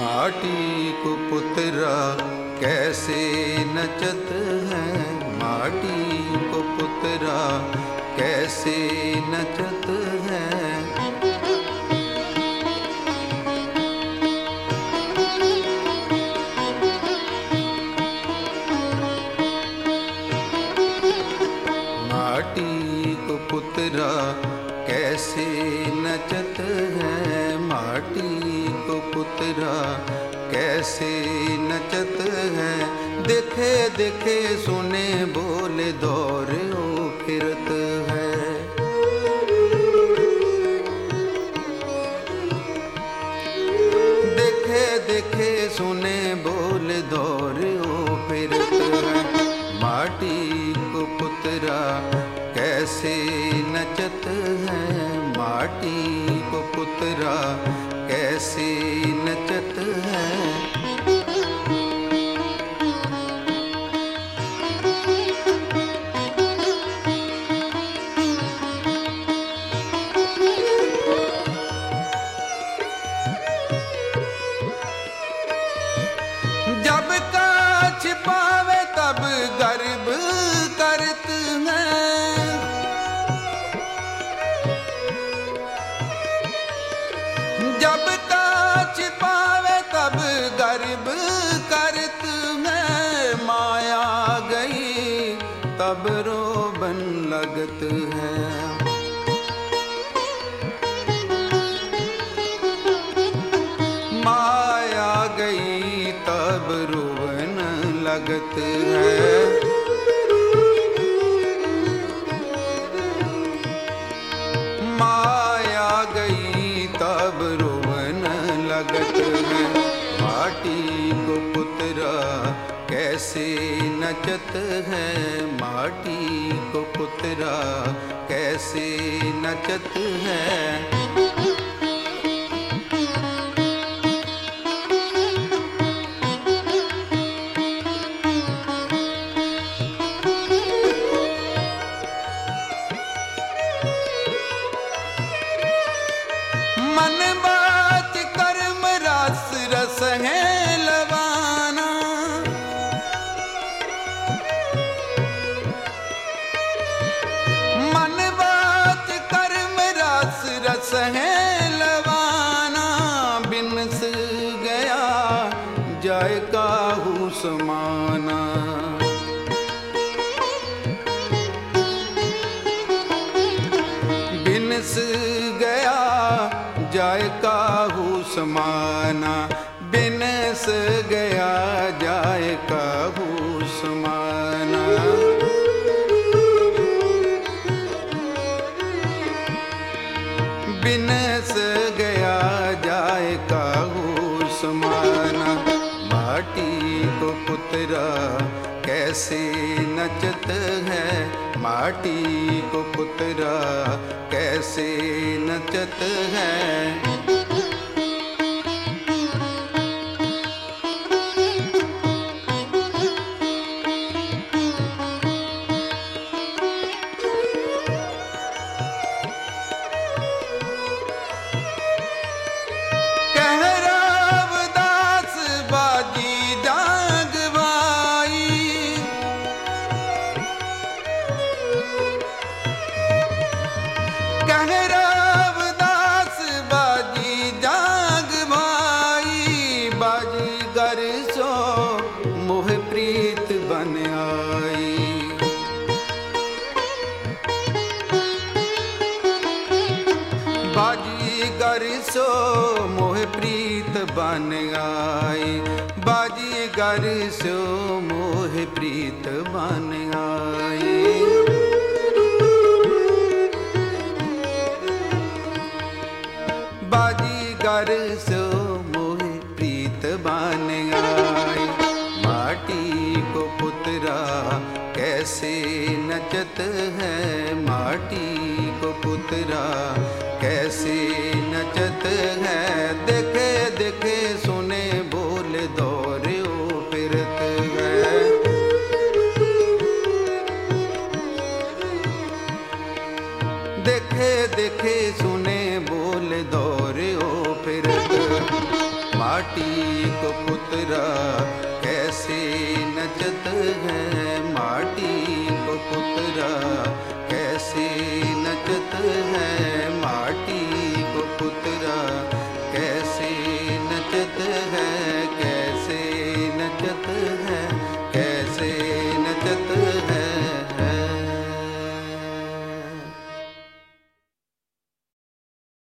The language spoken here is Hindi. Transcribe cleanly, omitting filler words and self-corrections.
माटी को पुतरा कैसे नचत है, माटी को पुतरा कैसे नचत है। माटी को पुतरा कैसे नचत है, माटी को पुतरा कैसे नचत है। देखे देखे सुने बोले दौरे ओ फिरत है। देखे देखे सुने बोले दौरे ओ फिरत है। माटी को पुतरा कैसे नचत है, माटी को पुतरा कैसे नचत है। जब काछ पावे तब गर्व करत है। जब काछ पावे तब गर्व करत है। माया गई तब रोबन लगत है। माया गई तब रोवन लगत है। माया गई तब रोवन लगत है। माटी को पुतरा कैसे नचत है, माटी को पुतरा कैसे नचत है। मन बात कर्म रस रस है लवाना। मन बात कर्म रस रस है लवाना। बिनस गया जाय काहू समाना। बिनस गया जाय काहू समाना। बिनस गया जाय काहू समाना। बिनस गया जाय काहू समाना। माटी को पुतरा कैसे नचत है, माटी को पुतरा कैसे नचत है। रविदास बाजी जाग भाई। बाजीगर सो मोह प्रीत बन आई। बाजीगर सो मोह प्रीत बन आई। बाजीगर सो मोह प्रीत बन आई। बाजीगर सो मोह प्रीत बन आई। माटी को पुतरा कैसे नचत है, माटी को पुतरा कैसे नचत है। देखे देखे सुने बोले दौरे ओ फिरत है। देखे देखे सुने बोले दौरे ओ फिरत। माटी को पुतरा कैसे नचत है।